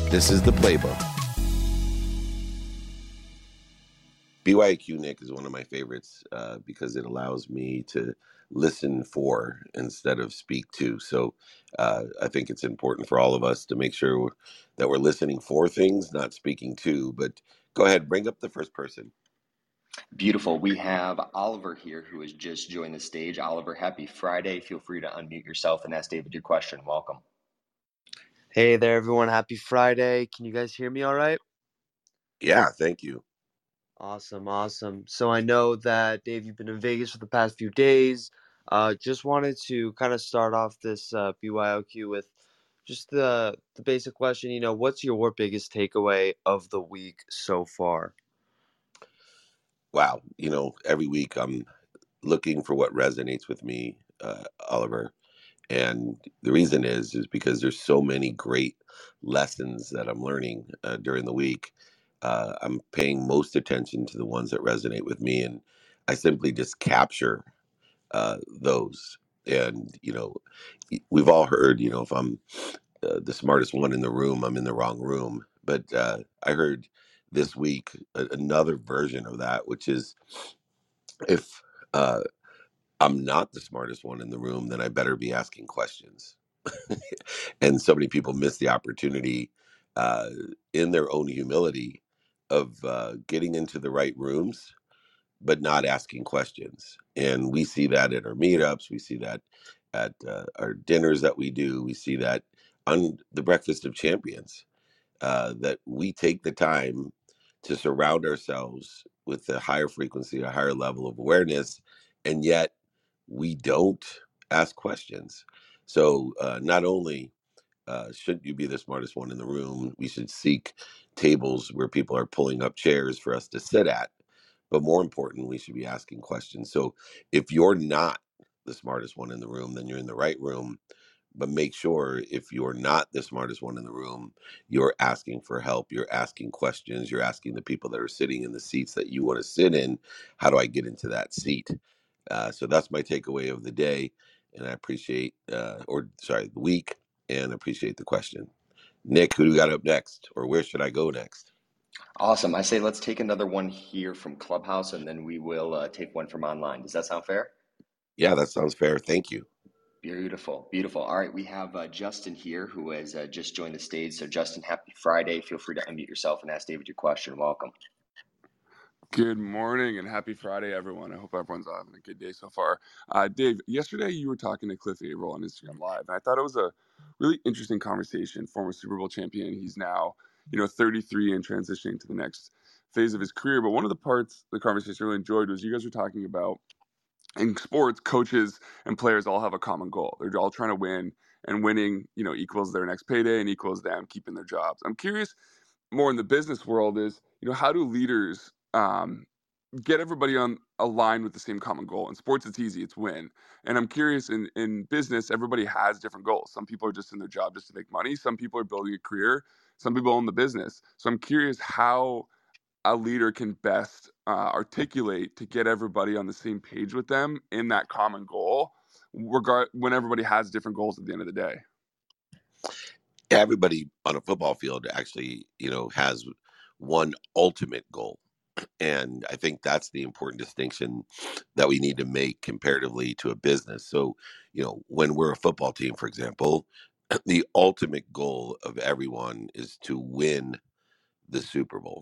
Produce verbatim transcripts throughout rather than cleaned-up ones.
This is the playbook. B Y A Q, Nick, is one of my favorites uh, because it allows me to listen for instead of speak to. So uh, I think it's important for all of us to make sure that we're listening for things, not speaking to. But go ahead, bring up the first person. Beautiful. We have Oliver here who has just joined the stage. Oliver, happy Friday. Feel free to unmute yourself and ask David your question. Welcome. Hey there, everyone. Happy Friday. Can you guys hear me all right? Yeah, thank you. Awesome, awesome. So I know that, Dave, you've been in Vegas for the past few days. Uh, just wanted to kind of start off this uh, B Y O Q with just the the basic question. You know, what's your biggest takeaway of the week so far? Wow. You know, every week I'm looking for what resonates with me, uh, Oliver. And the reason is, is because there's so many great lessons that I'm learning uh, during the week. Uh, I'm paying most attention to the ones that resonate with me, and I simply just capture uh, those. And, you know, we've all heard, you know, if I'm uh, the smartest one in the room, I'm in the wrong room. But uh, I heard this week a- another version of that, which is if uh, I'm not the smartest one in the room, then I better be asking questions. And so many people miss the opportunity uh, in their own humility of uh, getting into the right rooms, but not asking questions. And we see that at our meetups. We see that at uh, our dinners that we do. We see that on the Breakfast of Champions, uh, that we take the time to surround ourselves with a higher frequency, a higher level of awareness, and yet we don't ask questions. So uh, not only uh, shouldn't you be the smartest one in the room, we should seek tables where people are pulling up chairs for us to sit at. But more important, we should be asking questions. So if you're not the smartest one in the room, then you're in the right room. But make sure if you're not the smartest one in the room, you're asking for help. You're asking questions. You're asking the people that are sitting in the seats that you want to sit in, how do I get into that seat? Uh, so that's my takeaway of the day. And I appreciate, uh, or sorry, the week, and appreciate the question. Nick, who do we got up next? Or where should I go next? Awesome. I say let's take another one here from Clubhouse, and then we will uh, take one from online. Does that sound fair? Yeah, that sounds fair. Thank you. Beautiful, beautiful. All right, we have uh, Justin here who has uh, just joined the stage. So, Justin, happy Friday. Feel free to unmute yourself and ask David your question. Welcome. Good morning and happy Friday, everyone. I hope everyone's having a good day so far. Uh, Dave, yesterday you were talking to Cliff Averill on Instagram Live, and I thought it was a really interesting conversation. Former Super Bowl champion, he's now, you know, thirty-three and transitioning to the next phase of his career. But one of the parts of the conversation I really enjoyed was you guys were talking about in sports, coaches and players all have a common goal. They're all trying to win, and winning, you know, equals their next payday and equals them keeping their jobs. I'm curious, more in the business world, is, you know, how do leaders um, get everybody on aligned with the same common goal? In sports, it's easy, it's win. And I'm curious, in in business, everybody has different goals. Some people are just in their job just to make money. Some people are building a career. Some people own the business. So I'm curious how a leader can best uh, articulate to get everybody on the same page with them in that common goal, regard when everybody has different goals at the end of the day. Everybody on a football field actually, you know, has one ultimate goal. And I think that's the important distinction that we need to make comparatively to a business. So, you know, when we're a football team, for example, the ultimate goal of everyone is to win the Super Bowl.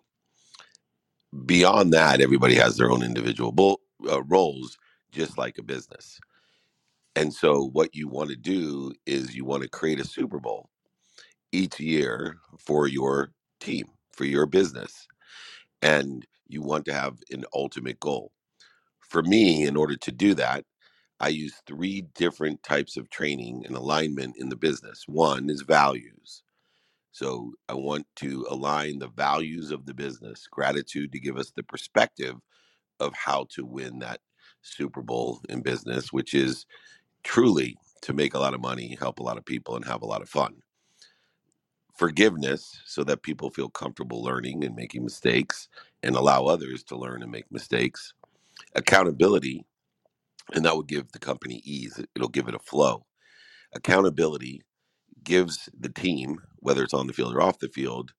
Beyond that, everybody has their own individual bull, uh, roles, just like a business. And so, what you want to do is you want to create a Super Bowl each year for your team, for your business. And you want to have an ultimate goal. For me, in order to do that, I use three different types of training and alignment in the business. One is values. So I want to align the values of the business, gratitude to give us the perspective of how to win that Super Bowl in business, which is truly to make a lot of money, help a lot of people, and have a lot of fun. Forgiveness, so that people feel comfortable learning and making mistakes and allow others to learn and make mistakes. Accountability, and that will give the company ease. It'll give it a flow. Accountability gives the team, whether it's on the field or off the field,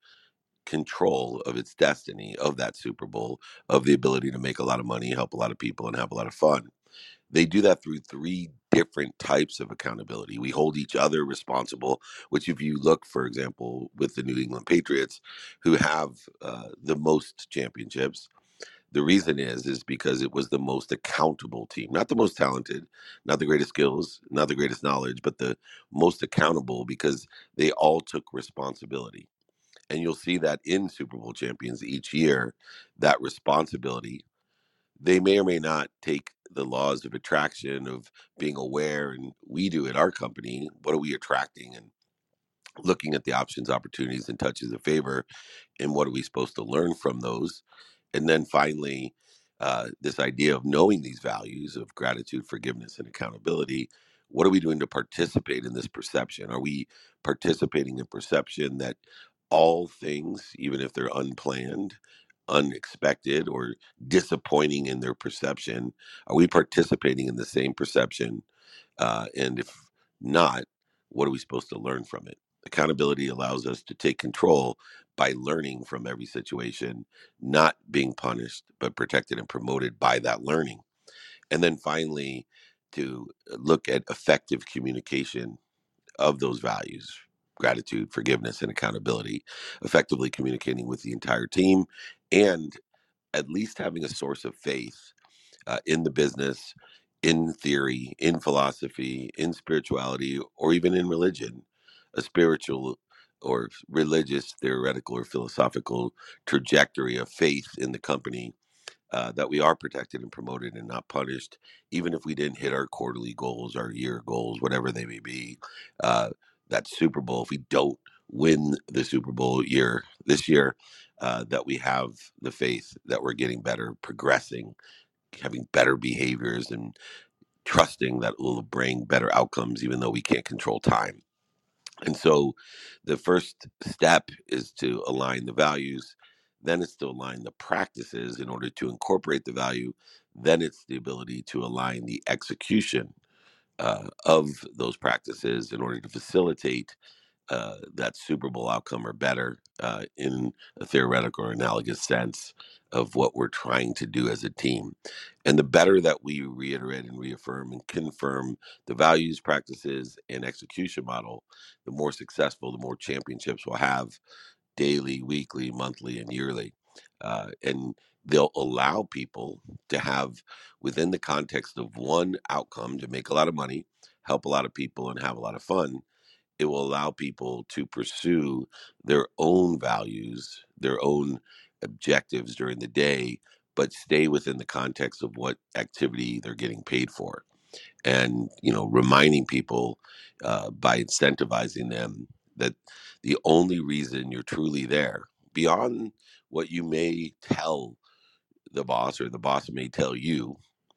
control of its destiny, of that Super Bowl, of the ability to make a lot of money, help a lot of people, and have a lot of fun. They do that through three different types of accountability. We hold each other responsible, which, if you look, for example, with the New England Patriots, who have uh, the most championships, the reason is is because it was the most accountable team, not the most talented, not the greatest skills, not the greatest knowledge, but the most accountable, because they all took responsibility. And you'll see that in Super Bowl champions each year, that responsibility. They may or may not take the laws of attraction, of being aware, and we do at our company. What are we attracting? And looking at the options, opportunities, and touches of favor, and what are we supposed to learn from those? And then finally, uh, this idea of knowing these values of gratitude, forgiveness, and accountability. What are we doing to participate in this perception? Are we participating in perception that all things, even if they're unplanned, unexpected, or disappointing in their perception, are we participating in the same perception? Uh, and if not, what are we supposed to learn from it? Accountability allows us to take control by learning from every situation, not being punished, but protected and promoted by that learning. And then finally, to look at effective communication of those values: gratitude, forgiveness, and accountability, effectively communicating with the entire team, and at least having a source of faith uh, in the business, in theory, in philosophy, in spirituality, or even in religion, a spiritual or religious, theoretical, or philosophical trajectory of faith in the company, uh, that we are protected and promoted and not punished, even if we didn't hit our quarterly goals, our year goals, whatever they may be. Uh, that Super Bowl, if we don't win the Super Bowl year this year, uh, that we have the faith that we're getting better, progressing, having better behaviors, and trusting that will bring better outcomes, even though we can't control time. And so the first step is to align the values. Then it's to align the practices in order to incorporate the value. Then it's the ability to align the execution uh, of those practices in order to facilitate uh, that Super Bowl outcome, or better, uh, in a theoretical or analogous sense of what we're trying to do as a team. And the better that we reiterate and reaffirm and confirm the values, practices, and execution model, the more successful, the more championships we'll have daily, weekly, monthly, and yearly. Uh, and they'll allow people to have, within the context of one outcome, to make a lot of money, help a lot of people, and have a lot of fun. It will allow people to pursue their own values, their own objectives during the day, but stay within the context of what activity they're getting paid for. And, you know, reminding people uh, by incentivizing them that the only reason you're truly there, beyond what you may tell the boss or the boss may tell you,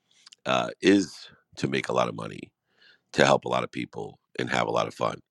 uh, is to make a lot of money, to help a lot of people, and have a lot of fun.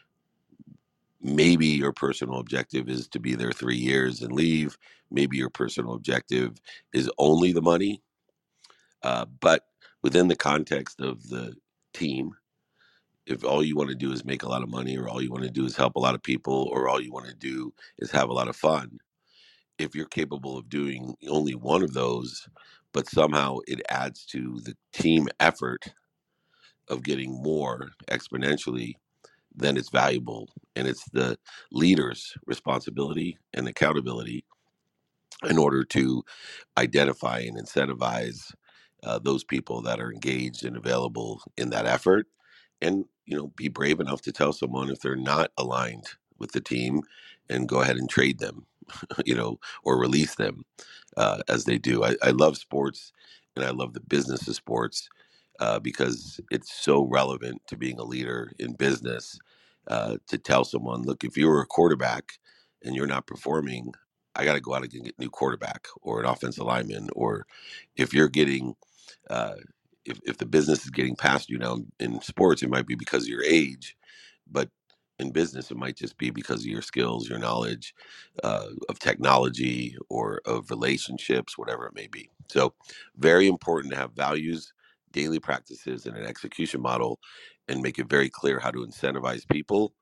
Maybe your personal objective is to be there three years and leave. Maybe your personal objective is only the money. Uh, but within the context of the team, if all you want to do is make a lot of money, or all you want to do is help a lot of people, or all you want to do is have a lot of fun, if you're capable of doing only one of those, but somehow it adds to the team effort of getting more exponentially, then it's valuable. And it's the leader's responsibility and accountability in order to identify and incentivize uh, those people that are engaged and available in that effort. And, you know, be brave enough to tell someone if they're not aligned with the team, and go ahead and trade them, you know, or release them uh, as they do. I, I love sports, and I love the business of sports uh, because it's so relevant to being a leader in business, uh, to tell someone, look, if you were a quarterback and you're not performing, I got to go out and get a new quarterback or an offensive lineman. Or if you're getting, uh, if, if the business is getting past you now in sports, it might be because of your age, but in business, it might just be because of your skills, your knowledge uh, of technology, or of relationships, whatever it may be. So very important to have values, daily practices, and an execution model, and make it very clear how to incentivize people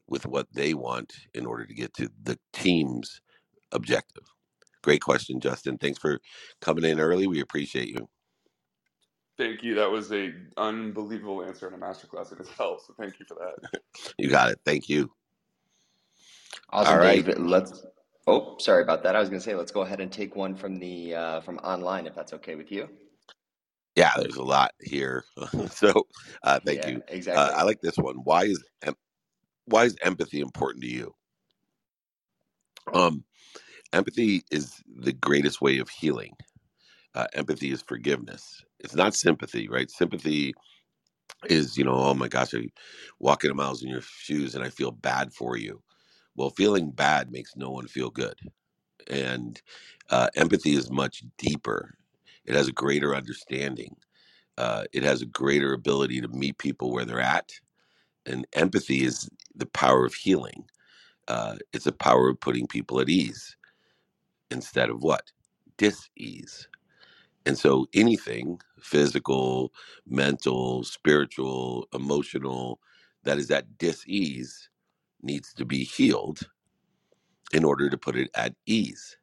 with what they want in order to get to the team's objective. Great question, Justin. Thanks for coming in early. We appreciate you. Thank you. That was a unbelievable answer in a masterclass in itself. So thank you for that. You got it. Thank you. Awesome, All right. Dave. Let's. Oh, sorry about that. I was going to say, let's go ahead and take one from the uh, from online, if that's okay with you. Yeah, there's a lot here. so uh, thank Yeah, you. Uh, exactly. I like this one. Why is em- why is empathy important to you? Um, empathy is the greatest way of healing. Uh, empathy is forgiveness. It's not sympathy, right? Sympathy is, you know, oh my gosh, I walking a miles in your shoes and I feel bad for you. Well, feeling bad makes no one feel good. And uh, empathy is much deeper. It has a greater understanding. Uh, it has a greater ability to meet people where they're at. And empathy is the power of healing. Uh, it's a power of putting people at ease instead of what? Dis-ease. And so anything physical, mental, spiritual, emotional that is at dis-ease needs to be healed in order to put it at ease.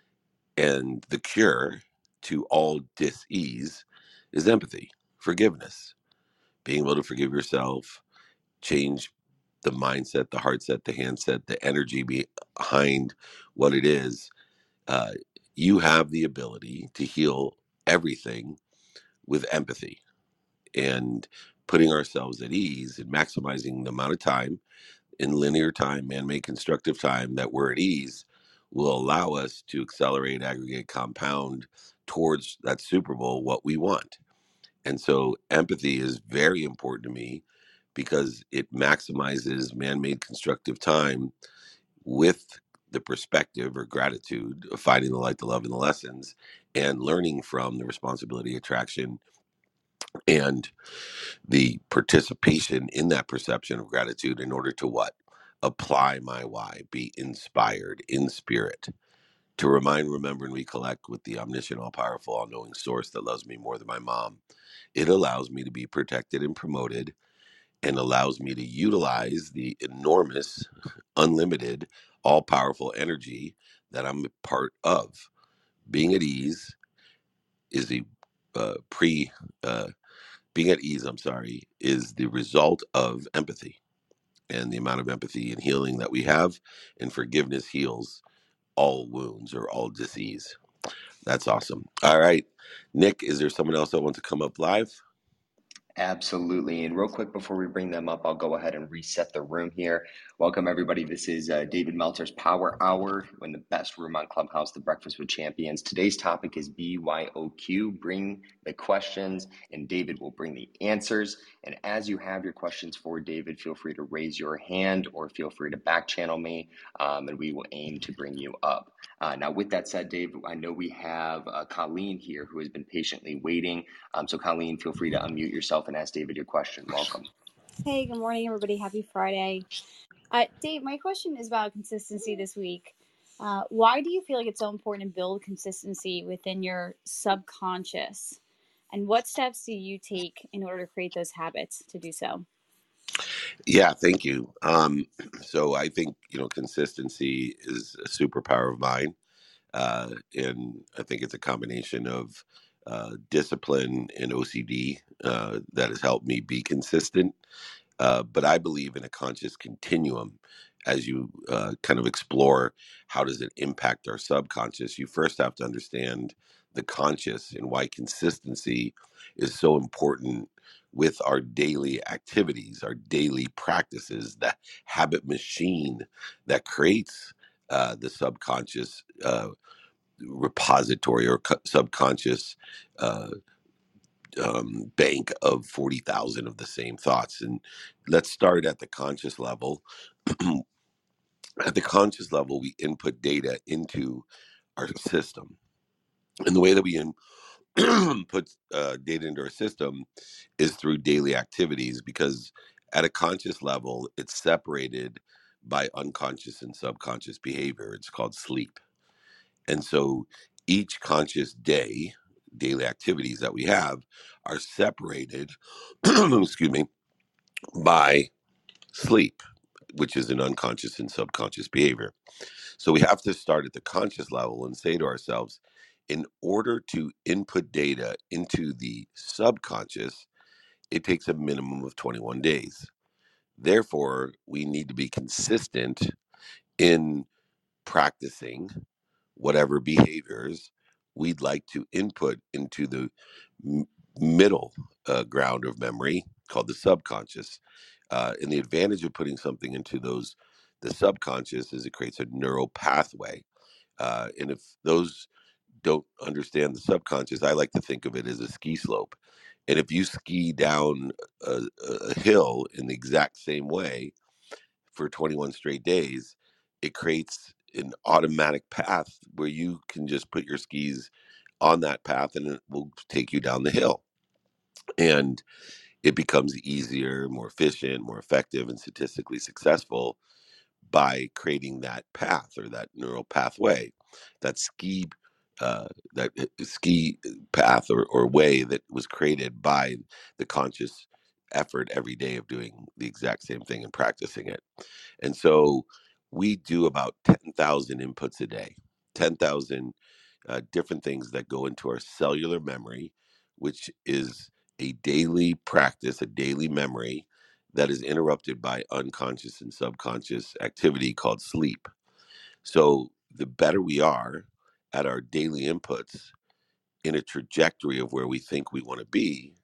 And the cure to all dis-ease is empathy, forgiveness, being able to forgive yourself, change the mindset, the heart set, the handset, the energy behind what it is. Uh, you have the ability to heal everything with empathy and putting ourselves at ease and maximizing the amount of time in linear time, man-made constructive time that we're at ease will allow us to accelerate, aggregate, compound towards that Super Bowl what we want. And so empathy is very important to me because it maximizes man-made constructive time with the perspective or gratitude of finding the light, the love, and the lessons and learning from the responsibility, attraction, and the participation in that perception of gratitude in order to what? Apply my why, be inspired in spirit, to remind, remember, and recollect with the omniscient, all powerful, all knowing source that loves me more than my mom. It allows me to be protected and promoted and allows me to utilize the enormous, unlimited, all powerful energy that I'm a part of. Being at ease is a uh, pre, uh, being at ease, I'm sorry, is the result of empathy and the amount of empathy and healing that we have. And forgiveness heals all wounds or all disease. That's awesome. All right. Nick, is there someone else that wants to come up live? Absolutely. And real quick before we bring them up, I'll go ahead and reset the room here. Welcome, everybody. This is uh, David Meltzer's Power Hour in the best room on Clubhouse, the Breakfast with Champions. Today's topic is B Y O Q. Bring the questions, and David will bring the answers. And as you have your questions for David, feel free to raise your hand or feel free to back channel me, um, and we will aim to bring you up. Uh, now, with that said, Dave, I know we have uh, Colleen here who has been patiently waiting. Um, so, Colleen, feel free to unmute yourself and ask David your question. Welcome. Hey, good morning, everybody. Happy Friday. Uh, Dave, my question is about consistency this week. Uh, why do you feel like it's so important to build consistency within your subconscious? And what steps do you take in order to create those habits to do so? Yeah, thank you. Um, so I think, you know, consistency is a superpower of mine. Uh, and I think it's a combination of uh, discipline and O C D uh, that has helped me be consistent. Uh, but I believe in a conscious continuum. As you uh, kind of explore how does it impact our subconscious, you first have to understand the conscious and why consistency is so important with our daily activities, our daily practices, that habit machine that creates uh, the subconscious uh, repository or co- subconscious uh, um, bank of forty thousand of the same thoughts. And let's start at the conscious level. At the conscious level, we input data into our system. And the way that we in, put uh, data into our system is through daily activities, because at a conscious level, it's separated by unconscious and subconscious behavior. It's called sleep. And so each conscious day, daily activities that we have are separated, excuse me, by sleep. which is an unconscious and subconscious behavior. So we have to start at the conscious level and say to ourselves, in order to input data into the subconscious, it takes a minimum of twenty-one days. Therefore, we need to be consistent in practicing whatever behaviors we'd like to input into the m- middle uh, ground of memory called the subconscious. Uh, and the advantage of putting something into those, the subconscious, is it creates a neural pathway. Uh, and if those don't understand the subconscious, I like to think of it as a ski slope. And if you ski down a, a hill in the exact same way for twenty-one straight days, it creates an automatic path where you can just put your skis on that path and it will take you down the hill. And it becomes easier, more efficient, more effective, and statistically successful by creating that path or that neural pathway, that ski, uh, that ski path or, or way that was created by the conscious effort every day of doing the exact same thing and practicing it. And so we do about ten thousand inputs a day, ten thousand uh, different things that go into our cellular memory, which is a daily practice, a daily memory that is interrupted by unconscious and subconscious activity called sleep. So the better we are at our daily inputs in a trajectory of where we think we want to be,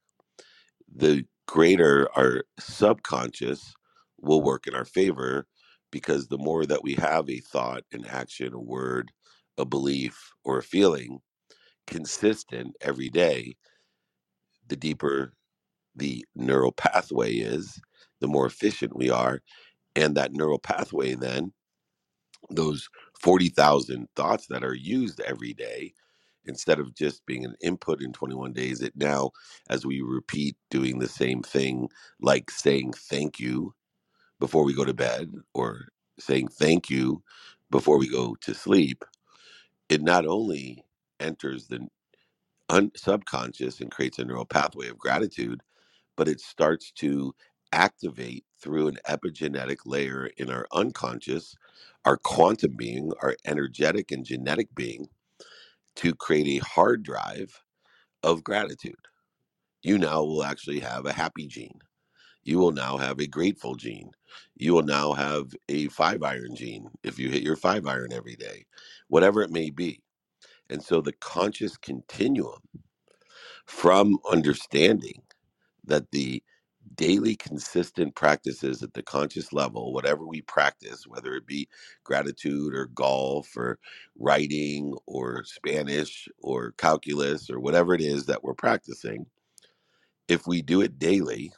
the greater our subconscious will work in our favor, because the more that we have a thought, an action, a word, a belief, or a feeling consistent every day, the deeper the neural pathway is, the more efficient we are. And that neural pathway, then, those forty thousand thoughts that are used every day, instead of just being an input in twenty-one days, it now, as we repeat doing the same thing, like saying thank you before we go to bed or saying thank you before we go to sleep, it not only enters the un- subconscious and creates a neural pathway of gratitude, but it starts to activate through an epigenetic layer in our unconscious, our quantum being, our energetic and genetic being, to create a hard drive of gratitude. You now will actually have a happy gene. You will now have a grateful gene. You will now have a five iron gene if you hit your five iron every day, whatever it may be. And so the conscious continuum from understanding that the daily consistent practices at the conscious level, whatever we practice, whether it be gratitude or golf or writing or Spanish or calculus or whatever it is that we're practicing, if we do it daily,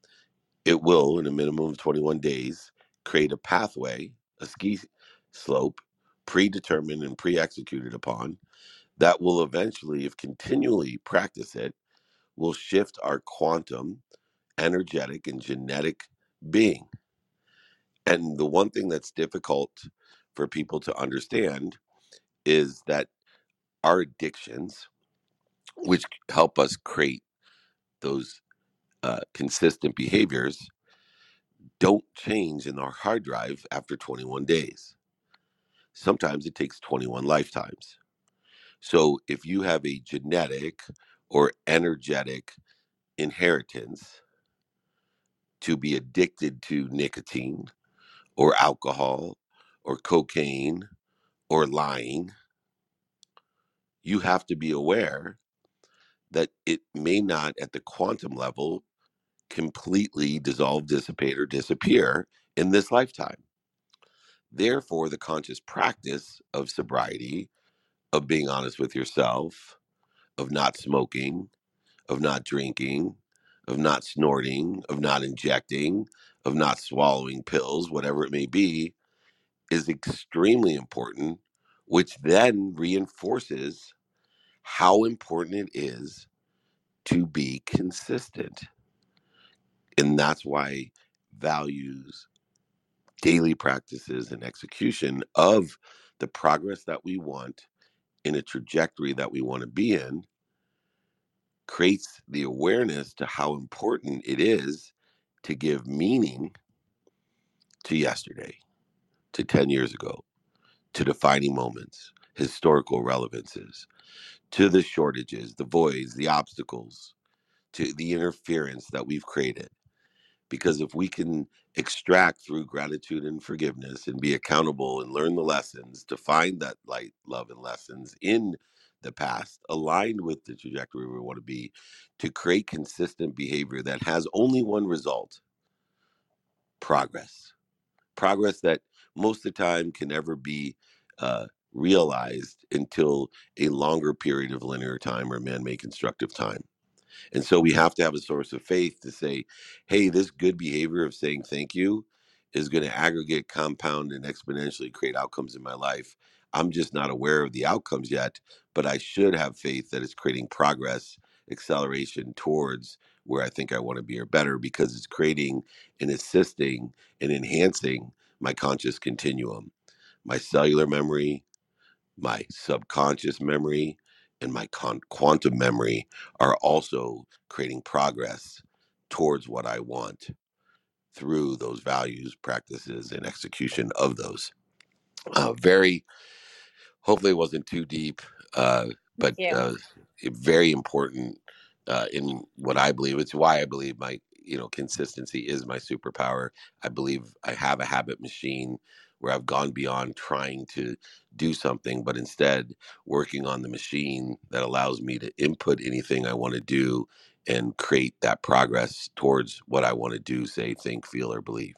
it will, in a minimum of twenty-one days, create a pathway, a ski slope, predetermined and pre-executed upon, that will eventually, if continually practice it, will shift our quantum, energetic, and genetic being. And the one thing that's difficult for people to understand is that our addictions, which help us create those uh, consistent behaviors, don't change in our hard drive after twenty-one days. Sometimes it takes twenty-one lifetimes. So if you have a genetic or energetic inheritance to be addicted to nicotine or alcohol or cocaine or lying, you have to be aware that it may not at the quantum level completely dissolve, dissipate, or disappear in this lifetime. Therefore, the conscious practice of sobriety, of being honest with yourself, of not smoking, of not drinking, of not snorting, of not injecting, of not swallowing pills, whatever it may be, is extremely important, which then reinforces how important it is to be consistent. And that's why values, daily practices, and execution of the progress that we want in a trajectory that we want to be in creates the awareness to how important it is to give meaning to yesterday, to ten years ago, to defining moments, historical relevances, to the shortages, the voids, the obstacles, to the interference that we've created. Because if we can extract through gratitude and forgiveness and be accountable and learn the lessons to find that light, love, and lessons in the past, aligned with the trajectory we want to be, to create consistent behavior that has only one result: progress. Progress that most of the time can never be uh, realized until a longer period of linear time or man-made constructive time. And so we have to have a source of faith to say, hey, this good behavior of saying thank you is going to aggregate, compound, and exponentially create outcomes in my life. I'm just not aware of the outcomes yet, but I should have faith that it's creating progress, acceleration towards where I think I want to be or better, because it's creating and assisting and enhancing my conscious continuum, my cellular memory, my subconscious memory, and my con- quantum memory are also creating progress towards what I want through those values, practices, and execution of those. Uh, very, hopefully, it wasn't too deep, uh, but Thank you. uh, very important uh, in what I believe. It's why I believe my, you know, consistency is my superpower. I believe I have a habit machine where I've gone beyond trying to do something, but instead working on the machine that allows me to input anything I want to do and create that progress towards what I want to do, say, think, feel, or believe.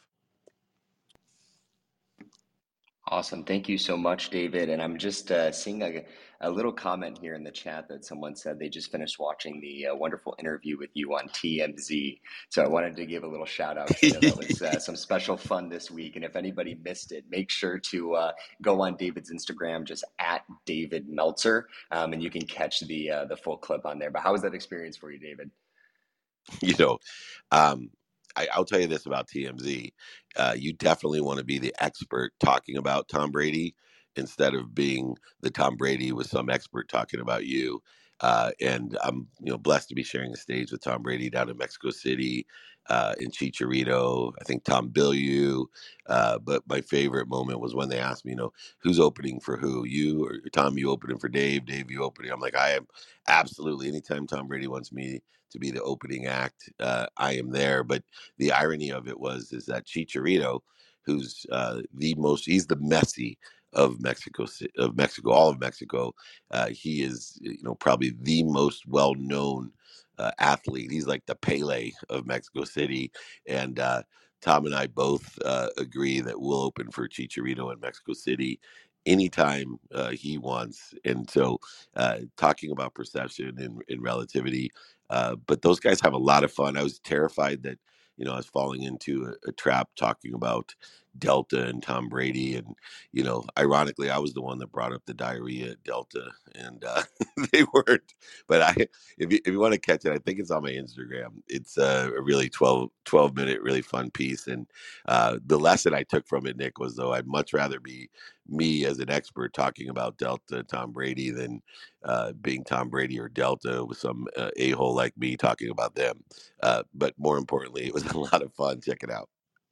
Awesome. Thank you so much, David. And I'm just uh, seeing a, a little comment here in the chat that someone said they just finished watching the uh, wonderful interview with you on T M Z. So I wanted to give a little shout out because I know that was uh, some special fun this week. And if anybody missed it, make sure to uh, go on David's Instagram, just at David Meltzer, um, and you can catch the uh, the full clip on there. But how was that experience for you, David? you know, um, I, I'll tell you this about T M Z. Uh, you definitely want to be the expert talking about Tom Brady instead of being the Tom Brady with some expert talking about you. Uh, and I'm, you know, blessed to be sharing the stage with Tom Brady down in Mexico City, uh, in Chicharito. I think Tom Bilyeu. Uh, but my favorite moment was when they asked me, you know, who's opening for who? You or Tom? You opening for Dave? Dave, you opening? I'm like, I am absolutely. Anytime Tom Brady wants me to be the opening act, uh, I am there. But the irony of it was is that Chicharito, who's uh, the most, he's the Messi of Mexico, of Mexico, all of Mexico. Uh, he is, you know, probably the most well-known uh, athlete. He's like the Pele of Mexico City, and uh, Tom and I both uh, agree that we'll open for Chicharito in Mexico City anytime uh, he wants. And so, uh, talking about perception and, and relativity, uh, but those guys have a lot of fun. I was terrified that, you know, I was falling into a, a trap talking about Delta and Tom Brady. And, you know, ironically, I was the one that brought up the diarrhea at Delta, and uh, they weren't. But I, if you, if you want to catch it, I think it's on my Instagram. It's uh, a really twelve, twelve minute, really fun piece. And uh, the lesson I took from it, Nick, was though I'd much rather be me as an expert talking about Delta, Tom Brady, than uh, being Tom Brady or Delta with some uh, a-hole like me talking about them. Uh, but more importantly, it was a lot of fun. Check it out.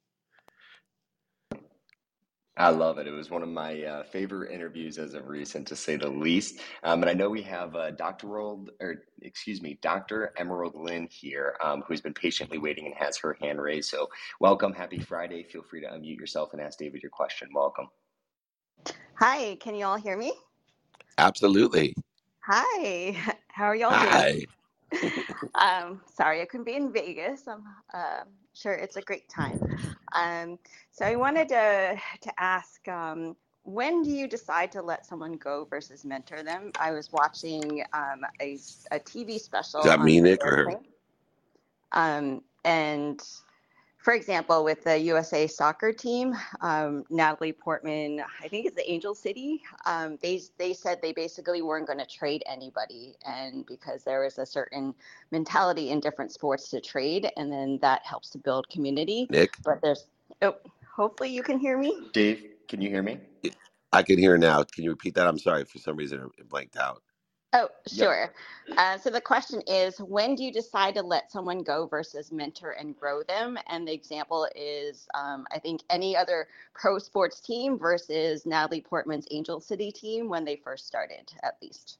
I love it. It was one of my uh, favorite interviews as of recent, to say the least. Um, and I know we have uh, Doctor World, or excuse me, Doctor Emerald Lynn here, um, who's been patiently waiting and has her hand raised. So welcome. Happy Friday. Feel free to unmute yourself and ask David your question. Welcome. Hi, can you all hear me? Absolutely. Hi, how are y'all Hi. doing? um, sorry, I couldn't be in Vegas. I'm uh, sure it's a great time. Um, so I wanted to to ask, um, when do you decide to let someone go versus mentor them? I was watching um, a, a T V special Is that on me, the Nick, or her? airplane, um, and for example, with the U S A soccer team, um, Natalie Portman, I think it's the Angel City. Um, they they said they basically weren't going to trade anybody, and because there is a certain mentality in different sports to trade, and then that helps to build community. Nick? But there's, oh, hopefully you can hear me. Dave, can you hear me? I can hear now. Can you repeat that? I'm sorry. For some reason, it blanked out. Oh, Yep. sure. Uh, so the question is, when do you decide to let someone go versus mentor and grow them? And the example is, um, I think, any other pro sports team versus Natalie Portman's Angel City team when they first started, at least.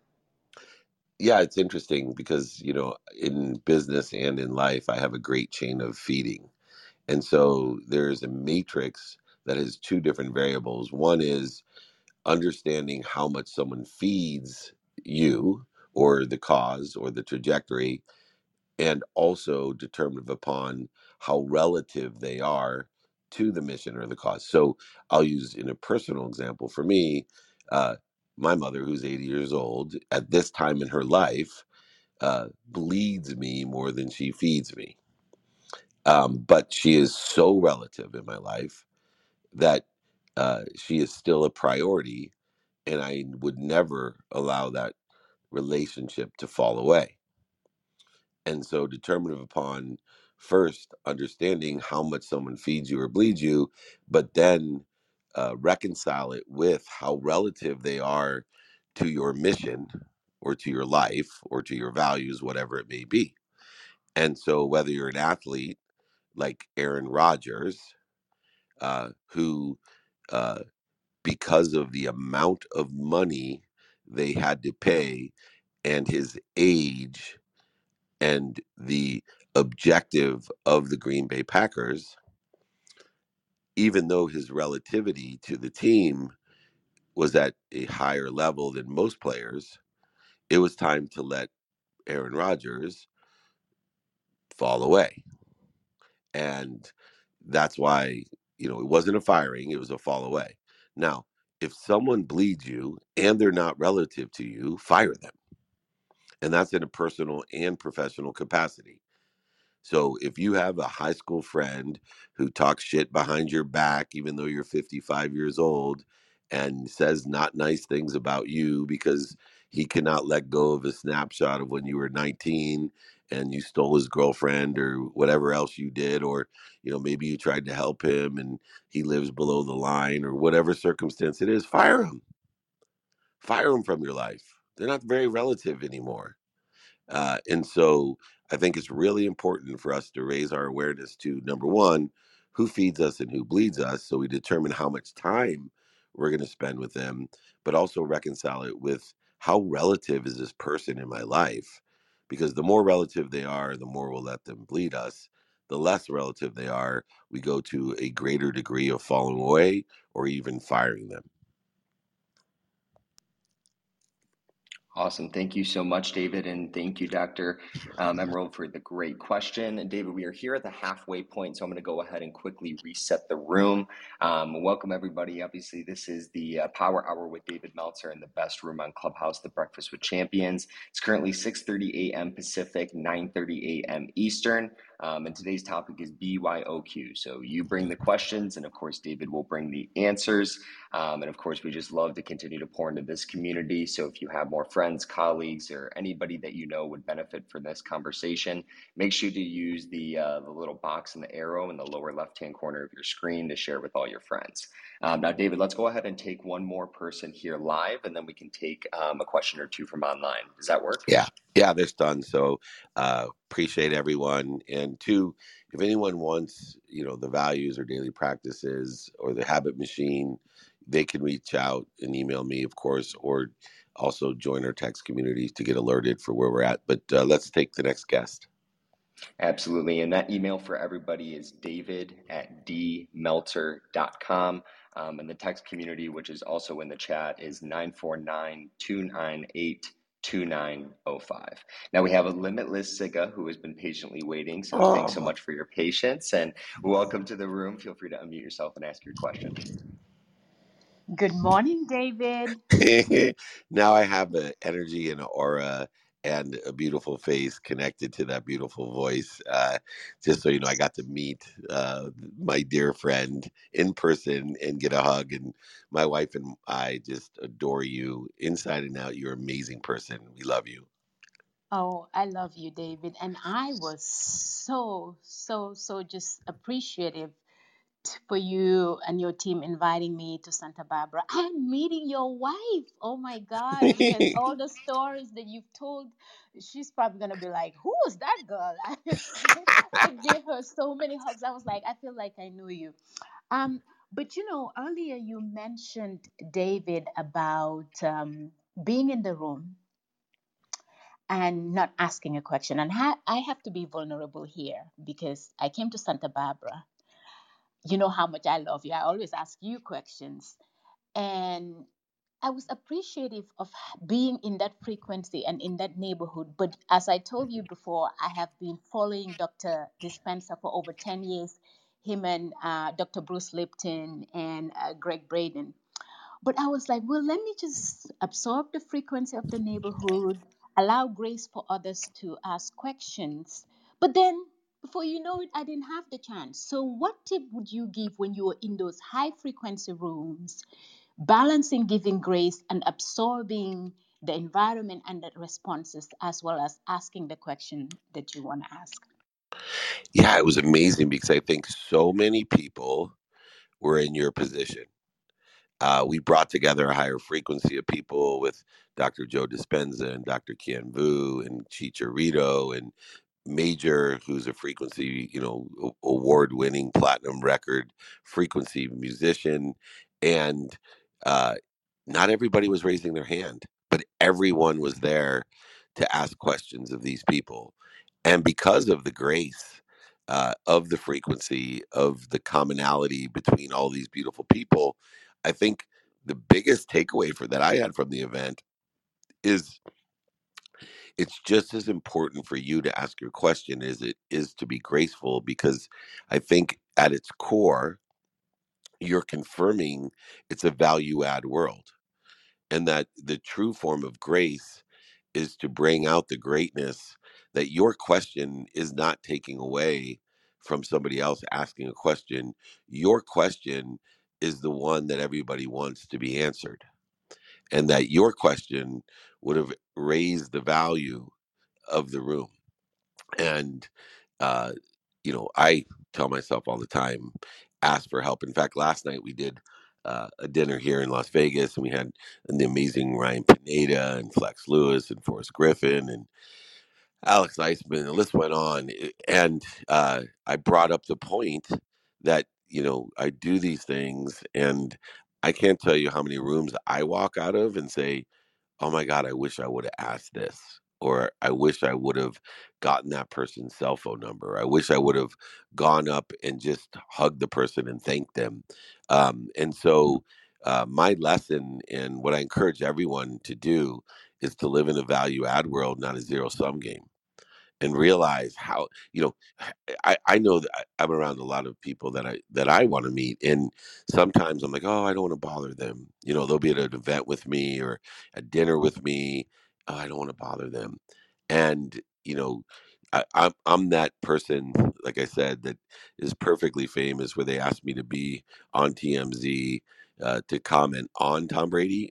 Yeah, it's interesting because, you know, in business and in life, I have a great chain of feeding. And so there's a matrix that has two different variables. One is understanding how much someone feeds you or the cause or the trajectory, and also determined upon how relative they are to the mission or the cause. So I'll use in a personal example for me, uh, my mother, who's eighty years old, at this time in her life, uh, bleeds me more than she feeds me. Um, but she is so relative in my life that uh, she is still a priority, and I would never allow that relationship to fall away. And so, determinative upon first understanding how much someone feeds you or bleeds you, but then uh, reconcile it with how relative they are to your mission or to your life or to your values, whatever it may be. And so, whether you're an athlete like Aaron Rodgers, uh, who, uh, because of the amount of money they had to pay and his age and the objective of the Green Bay Packers, even though his relativity to the team was at a higher level than most players, it was time to let Aaron Rodgers fall away. And that's why, you know, it wasn't a firing, it was a fall away. Now, if someone bleeds you and they're not relative to you, fire them. And that's in a personal and professional capacity. So if you have a high school friend who talks shit behind your back, even though you're fifty-five years old, and says not nice things about you because he cannot let go of a snapshot of when you were nineteen and you stole his girlfriend or whatever else you did, or, you know, maybe you tried to help him and he lives below the line or whatever circumstance it is, fire him. Fire him from your life. They're not very relative anymore. Uh, and so I think it's really important for us to raise our awareness to number one, who feeds us and who bleeds us. So we determine how much time we're going to spend with them, but also reconcile it with how relative is this person in my life? Because the more relative they are, the more we'll let them bleed us. The less relative they are, we go to a greater degree of falling away or even firing them. Awesome. Thank you so much, David. And thank you, Doctor Um, Emerald, for the great question. And David, we are here at the halfway point, so I'm going to go ahead and quickly reset the room. Um, welcome, everybody. Obviously, this is the uh, Power Hour with David Meltzer in the best room on Clubhouse, the Breakfast with Champions. It's currently six thirty a.m. Pacific, nine thirty a.m. Eastern. Um, and today's topic is B Y O Q. So you bring the questions, and of course, David will bring the answers. Um, and of course, we just love to continue to pour into this community. So if you have more friends, colleagues, or anybody that you know would benefit from this conversation, make sure to use the, uh, the little box and the arrow in the lower left-hand corner of your screen to share with all your friends. Um, now, David, let's go ahead and take one more person here live, and then we can take um, a question or two from online. Does that work? Yeah, yeah, they're done. So uh, appreciate everyone. And two, if anyone wants, you know, the values or daily practices or the habit machine, they can reach out and email me, of course, or also join our text community to get alerted for where we're at. But uh, let's take the next guest. Absolutely. And that email for everybody is david at d meltzer dot com. Um, and the text community, which is also in the chat, is nine four nine, two nine eight, two nine zero five. Now we have a limitless Siga who has been patiently waiting. So thanks so Oh. much for your patience and welcome to the room. Feel free to unmute yourself and ask your question. Good morning, David. Now I have an energy and an aura and a beautiful face connected to that beautiful voice. Uh, just so you know, I got to meet uh, my dear friend in person and get a hug. And my wife and I just adore you inside and out. You're an amazing person. We love you. Oh, I love you, David. And I was so, so, so just appreciative for you and your team inviting me to Santa Barbara and meeting your wife. Oh my God, because all the stories that you've told, she's probably going to be like, who is that girl? I, I gave her so many hugs. I was like, I feel like I knew you. Um, but you know, earlier you mentioned, David, about um, being in the room and not asking a question. And ha- I have to be vulnerable here because I came to Santa Barbara. You know how much I love you. I always ask you questions. And I was appreciative of being in that frequency and in that neighborhood. But as I told you before, I have been following Doctor Dispenza for over ten years, him and uh, Doctor Bruce Lipton and uh, Greg Braden. But I was like, well, let me just absorb the frequency of the neighborhood, allow grace for others to ask questions. But then, before you know it, I didn't have the chance. So, what tip would you give when you were in those high frequency rooms, balancing giving grace and absorbing the environment and the responses, as well as asking the question that you want to ask? Yeah, it was amazing because I think so many people were in your position. Uh, we brought together a higher frequency of people with Doctor Joe Dispenza and Doctor Kian Vu and Chicharito and Major, who's a frequency, you know, award-winning platinum record frequency musician, and uh, not everybody was raising their hand, but everyone was there to ask questions of these people, and because of the grace uh, of the frequency of the commonality between all these beautiful people, I think the biggest takeaway for that I had from the event is it's just as important for you to ask your question as it is to be graceful, because I think at its core you're confirming it's a value add world, and that the true form of grace is to bring out the greatness, that your question is not taking away from somebody else asking a question. Your question is the one that everybody wants to be answered, and that your question would have raised the value of the room. And uh, you know, I tell myself all the time, ask for help. In fact, last night we did uh, a dinner here in Las Vegas, and we had the amazing Ryan Pineda and Flex Lewis and Forrest Griffin and Alex Eisman. The list went on, and uh, I brought up the point that, you know, I do these things, and I can't tell you how many rooms I walk out of and say, oh my God, I wish I would have asked this. Or I wish I would have gotten that person's cell phone number. I wish I would have gone up and just hugged the person and thanked them. Um, and so, uh, my lesson and what I encourage everyone to do is to live in a value add world, not a zero sum game, and realize how, you know, I, I know that I- I'm around a lot of people that I that I want to meet, and sometimes I'm like, oh, I don't want to bother them. You know, they'll be at an event with me or a dinner with me. Oh, I don't want to bother them, and you know, I, I'm I'm that person, like I said, that is perfectly famous, where they asked me to be on T M Z. Uh, to comment on Tom Brady.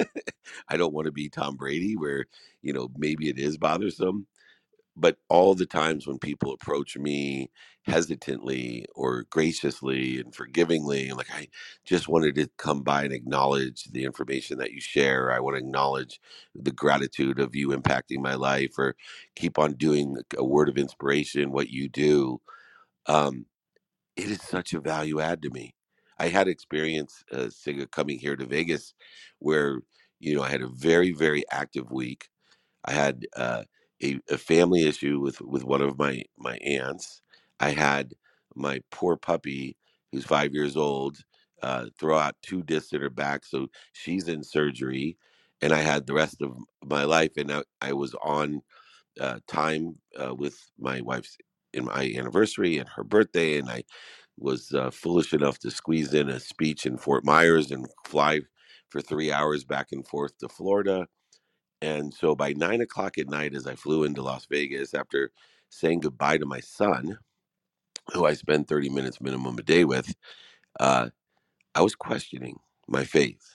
I don't want to be Tom Brady, where, you know, maybe it is bothersome, but all the times when people approach me hesitantly or graciously and forgivingly, I'm like, I just wanted to come by and acknowledge the information that you share. I want to acknowledge the gratitude of you impacting my life, or keep on doing a word of inspiration, what you do. Um, it is such a value add to me. I had experience, uh, Siga, coming here to Vegas, where, you know, I had a very, very active week. I had uh, a, a family issue with, with one of my, my aunts. I had my poor puppy, who's five years old, uh, throw out two discs in her back, so she's in surgery. And I had the rest of my life, and I, I was on uh, time uh, with my wife's in my anniversary and her birthday, and I was uh, foolish enough to squeeze in a speech in Fort Myers and fly for three hours back and forth to Florida. And so by nine o'clock at night, as I flew into Las Vegas, after saying goodbye to my son, who I spend thirty minutes minimum a day with, uh, I was questioning my faith.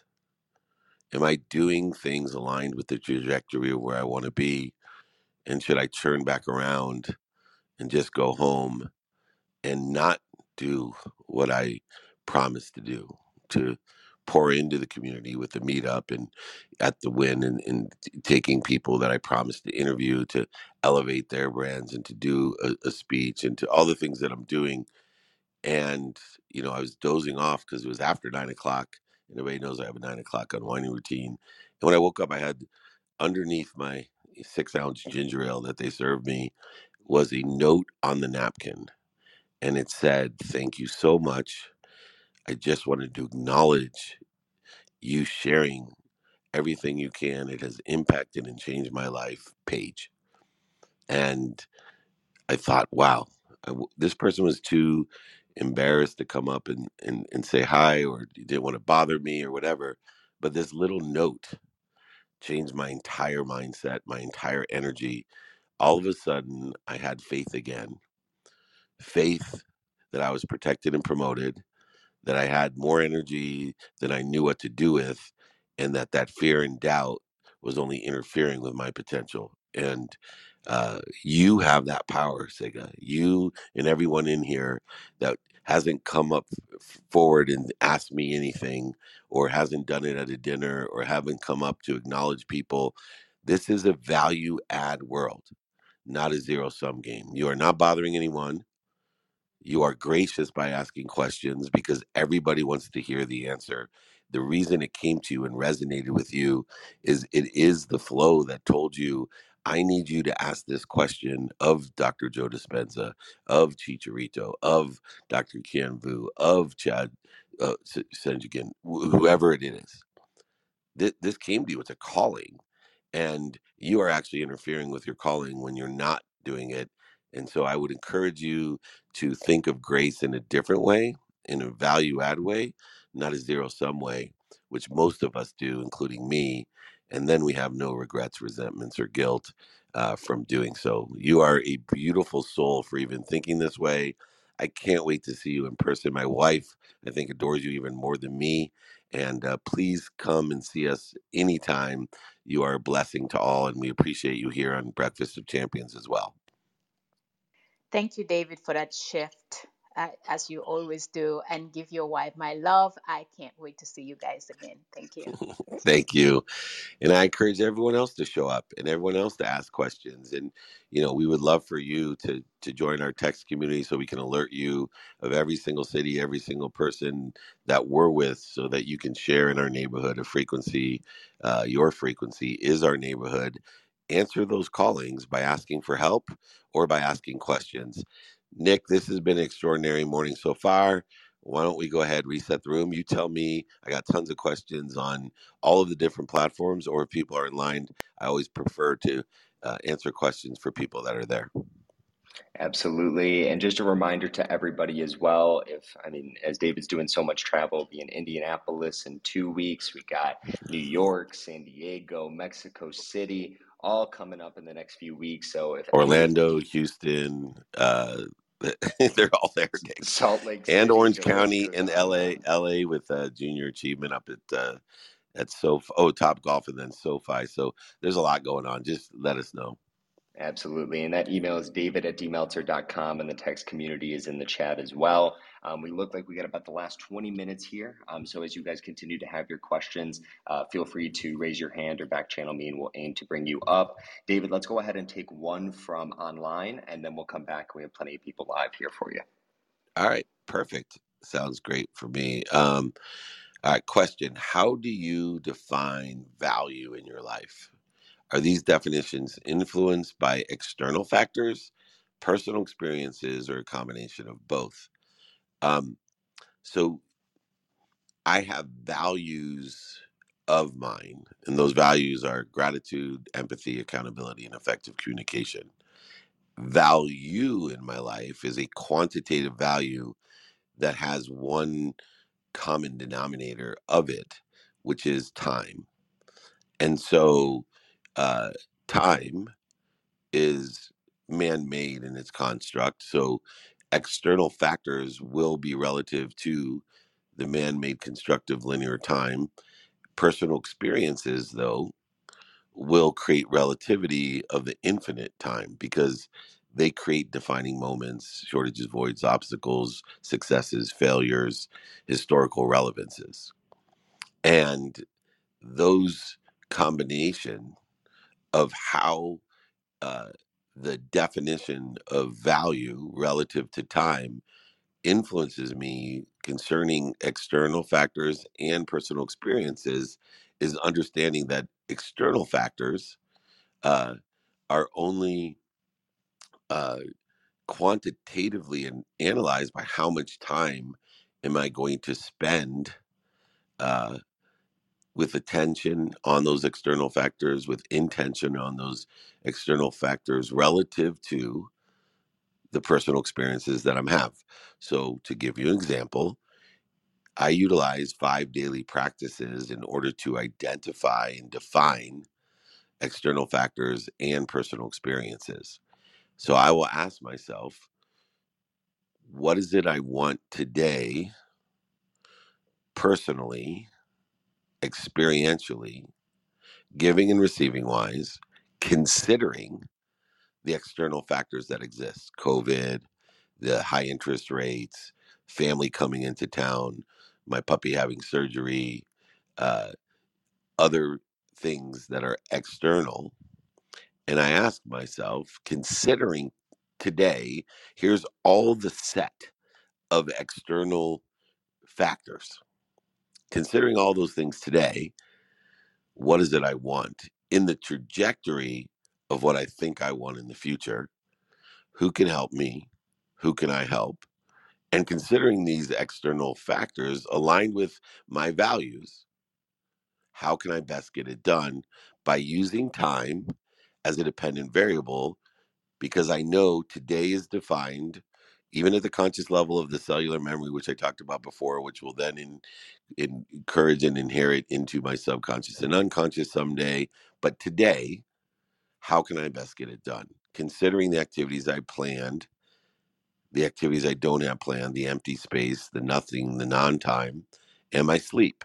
Am I doing things aligned with the trajectory of where I want to be? And should I turn back around and just go home and not do what I promised to do, to pour into the community with the meetup and at the win, and, and taking people that I promised to interview to elevate their brands and to do a, a speech and to all the things that I'm doing. And, you know, I was dozing off because it was after nine o'clock. And everybody knows I have a nine o'clock unwinding routine. And when I woke up, I had underneath my six ounce ginger ale that they served me was a note on the napkin. And it said, "Thank you so much. I just wanted to acknowledge you sharing everything you can. It has impacted and changed my life, Paige." And I thought, wow, I w this person was too embarrassed to come up and, and, and say hi, or didn't want to bother me or whatever. But this little note changed my entire mindset, my entire energy. All of a sudden, I had faith again, faith that I was protected and promoted, that I had more energy than I knew what to do with, and that that fear and doubt was only interfering with my potential. And uh, you have that power, Sega. You and everyone in here that hasn't come up f- forward and asked me anything, or hasn't done it at a dinner, or haven't come up to acknowledge people. This is a value add world, not a zero sum game. You are not bothering anyone. You are gracious by asking questions because everybody wants to hear the answer. The reason it came to you and resonated with you is it is the flow that told you, I need you to ask this question of Doctor Joe Dispenza, of Chicharito, of Doctor Kian Vu, of Chad uh, S- Senjigan, wh- whoever it is. This, this came to you. It's a calling, and you are actually interfering with your calling when you're not doing it. And so I would encourage you to think of grace in a different way, in a value add way, not a zero sum way, which most of us do, including me. And then we have no regrets, resentments, or guilt uh, from doing so. You are a beautiful soul for even thinking this way. I can't wait to see you in person. My wife, I think, adores you even more than me. And uh, please come and see us anytime. You are a blessing to all, and we appreciate you here on Breakfast of Champions as well. Thank you, David, for that shift, uh, as you always do. And give your wife my love. I can't wait to see you guys again. Thank you. Thank you. And I encourage everyone else to show up and everyone else to ask questions. And, you know, we would love for you to to join our text community so we can alert you of every single city, every single person that we're with, so that you can share in our neighborhood. A frequency, uh, your frequency is our neighborhood. Answer those callings by asking for help or by asking questions. Nick, this has been an extraordinary morning so far. Why don't we go ahead, reset the room? You tell me. I got tons of questions on all of the different platforms, or if people are in line, I always prefer to uh, answer questions for people that are there. Absolutely. And just a reminder to everybody as well, if, I mean, as David's doing so much travel, we'll be in Indianapolis in two weeks. We got New York, San Diego, Mexico City, all coming up in the next few weeks. So if any of Orlando, Houston, uh, they're all there, Nick. Salt Lake And City, Orange the list County goes and on and L A, on. L A with uh, Junior Achievement up at uh, at SoFi. Oh, Top Golf and then SoFi. So there's a lot going on. Just let us know. Absolutely. And that email is david at d meltzer dot com, and the text community is in the chat as well. Um, we look like we got about the last twenty minutes here. Um, so as you guys continue to have your questions, uh, feel free to raise your hand or back channel me, and we'll aim to bring you up. David, let's go ahead and take one from online, and then we'll come back. We have plenty of people live here for you. All right. Perfect. Sounds great for me. Um, all right. Question. How do you define value in your life? Are these definitions influenced by external factors, personal experiences, or a combination of both? Um, so I have values of mine, and those values are gratitude, empathy, accountability, and effective communication. Value in my life is a quantitative value that has one common denominator of it, which is time. And so, uh, time is man-made in its construct. So external factors will be relative to the man-made constructive linear time. Personal experiences, though, will create relativity of the infinite time, because they create defining moments, shortages, voids, obstacles, successes, failures, historical relevances. And those combination of how uh, the definition of value relative to time influences me concerning external factors and personal experiences is understanding that external factors uh, are only uh, quantitatively and analyzed by how much time am I going to spend uh, with attention on those external factors, with intention on those external factors relative to the personal experiences that I'm have. So to give you an example, I utilize five daily practices in order to identify and define external factors and personal experiences. So I will ask myself, what is it I want today, personally, experientially, giving and receiving wise, considering the external factors that exist, COVID, the high interest rates, family coming into town, my puppy having surgery, uh, other things that are external. And I ask myself, considering today, here's all the set of external factors. Considering all those things today, what is it I want in the trajectory of what I think I want in the future? Who can help me? Who can I help? And considering these external factors aligned with my values, how can I best get it done by using time as a dependent variable? Because I know today is defined, even at the conscious level of the cellular memory, which I talked about before, which will then in, in, encourage and inherit into my subconscious and unconscious someday. But today, how can I best get it done? Considering the activities I planned, the activities I don't have planned, the empty space, the nothing, the non time, and my sleep,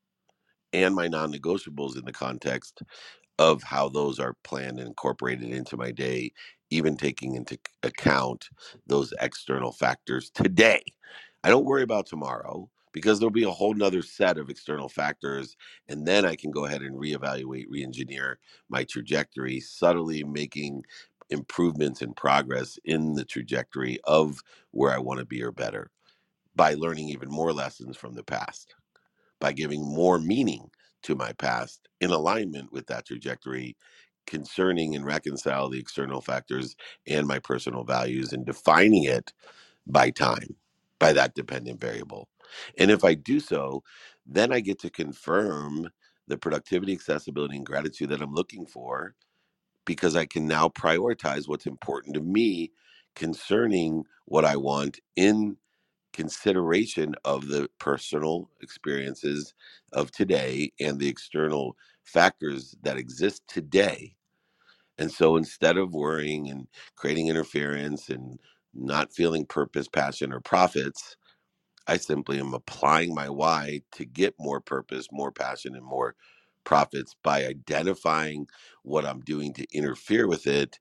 and my non negotiables in the context of how those are planned and incorporated into my day, even taking into account those external factors today. I don't worry about tomorrow because there'll be a whole nother set of external factors. And then I can go ahead and reevaluate, re-engineer my trajectory, subtly making improvements and progress in the trajectory of where I want to be or better by learning even more lessons from the past, by giving more meaning to my past in alignment with that trajectory, concerning and reconcile the external factors and my personal values and defining it by time, by that dependent variable. And if I do so, then I get to confirm the productivity, accessibility, and gratitude that I'm looking for, because I can now prioritize what's important to me concerning what I want in consideration of the personal experiences of today and the external factors that exist today. And so instead of worrying and creating interference and not feeling purpose, passion, or profits, I simply am applying my why to get more purpose, more passion, and more profits by identifying what I'm doing to interfere with it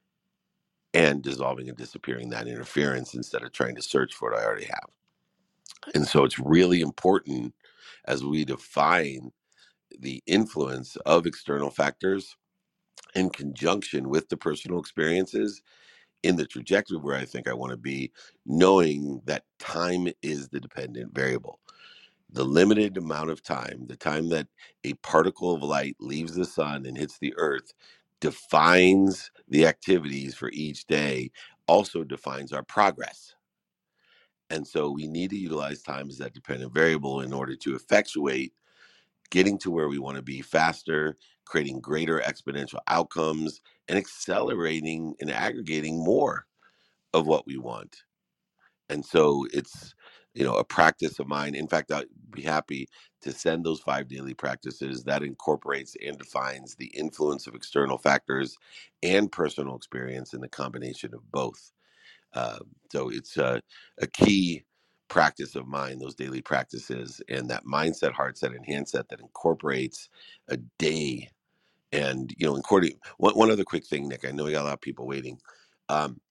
and dissolving and disappearing that interference instead of trying to search for what I already have. And so it's really important as we define the influence of external factors in conjunction with the personal experiences in the trajectory where I think I want to be, knowing that time is the dependent variable. The limited amount of time, the time that a particle of light leaves the sun and hits the earth, defines the activities for each day, also defines our progress. And so we need to utilize time as that dependent variable in order to effectuate getting to where we want to be faster, creating greater exponential outcomes, and accelerating and aggregating more of what we want. And so it's, you know, a practice of mine. In fact, I'd be happy to send those five daily practices that incorporates and defines the influence of external factors and personal experience in the combination of both. Uh, so it's a, a key practice of mine, those daily practices, and that mindset, heart set, and handset that incorporates a day. And, you know, including one, one other quick thing, Nick, I know we got a lot of people waiting. Um,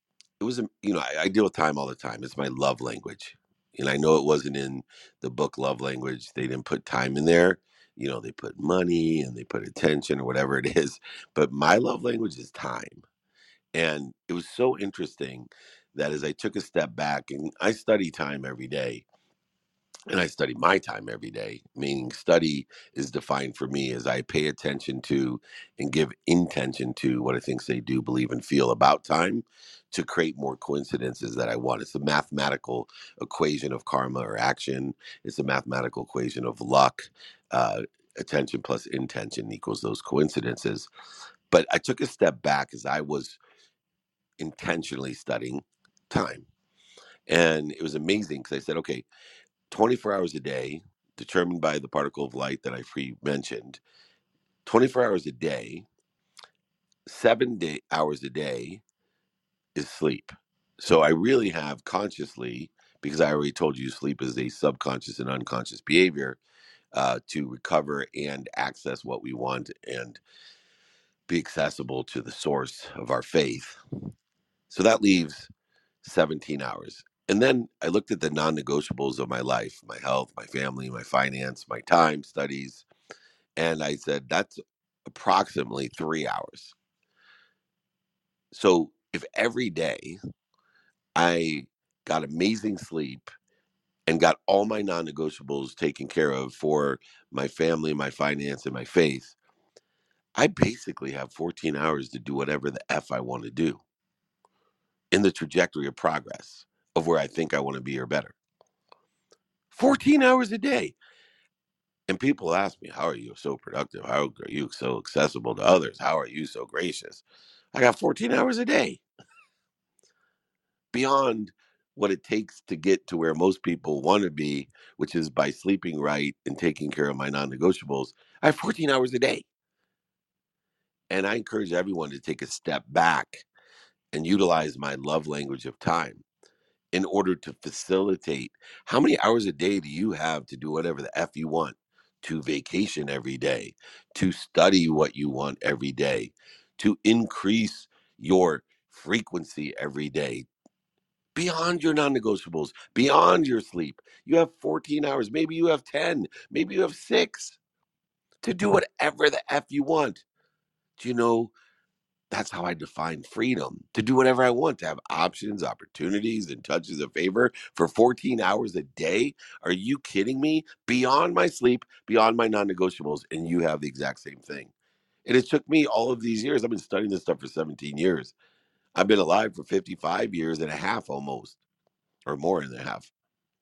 it was, you know, I, I deal with time all the time. It's my love language. And I know it wasn't in the book Love Language. They didn't put time in there. You know, they put money and they put attention or whatever it is. But my love language is time. And it was so interesting that as I took a step back, and I study time every day, and I study my time every day, meaning study is defined for me as I pay attention to and give intention to what I think, say, do, believe, and feel about time to create more coincidences that I want. It's a mathematical equation of karma or action. It's a mathematical equation of luck. Uh, attention plus intention equals those coincidences. But I took a step back as I was intentionally studying time. And it was amazing because I said, okay, twenty-four hours a day, determined by the particle of light that I pre mentioned, twenty-four hours a day, seven day, hours a day is sleep. So I really have consciously, because I already told you sleep is a subconscious and unconscious behavior uh, to recover and access what we want and be accessible to the source of our faith. So that leaves seventeen hours. And then I looked at the non negotiables of my life, my health, my family, my finance, my time, studies. And I said, that's approximately three hours. So if every day I got amazing sleep and got all my non negotiables taken care of for my family, my finance, and my faith, I basically have fourteen hours to do whatever the F I want to do in the trajectory of progress of where I think I want to be or better. fourteen hours a day. And people ask me, how are you so productive? How are you so accessible to others? How are you so gracious? I got fourteen hours a day. Beyond what it takes to get to where most people want to be, which is by sleeping right and taking care of my non-negotiables, I have fourteen hours a day. And I encourage everyone to take a step back and utilize my love language of time in order to facilitate. How many hours a day do you have to do whatever the F you want? To vacation every day, to study what you want every day, to increase your frequency every day, beyond your non-negotiables, beyond your sleep. You have fourteen hours, maybe you have ten, maybe you have six, to do whatever the F you want. Do you know that's how I define freedom, to do whatever I want, to have options, opportunities, and touches of favor for fourteen hours a day? Are you kidding me? Beyond my sleep, beyond my non negotiables, and you have the exact same thing. And it took me all of these years. I've been studying this stuff for seventeen years. I've been alive for fifty-five years and a half almost, or more than a half.